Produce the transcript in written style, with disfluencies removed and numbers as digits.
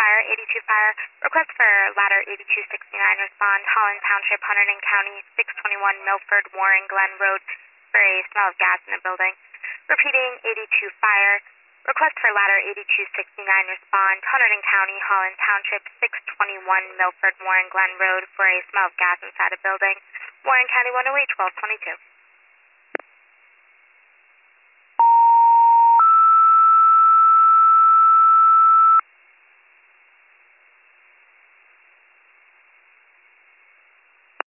Fire, 82 Fire. Request for ladder 8269, respond, Holland Township, Hunterdon County, 621 Milford, Warren Glen Road for a smell of gas in the building. Repeating, 82 Fire. Request for ladder 8269, respond, Hunterdon County, Holland Township, 621 Milford, Warren Glen Road for a smell of gas inside a building. Warren County 108, 1222.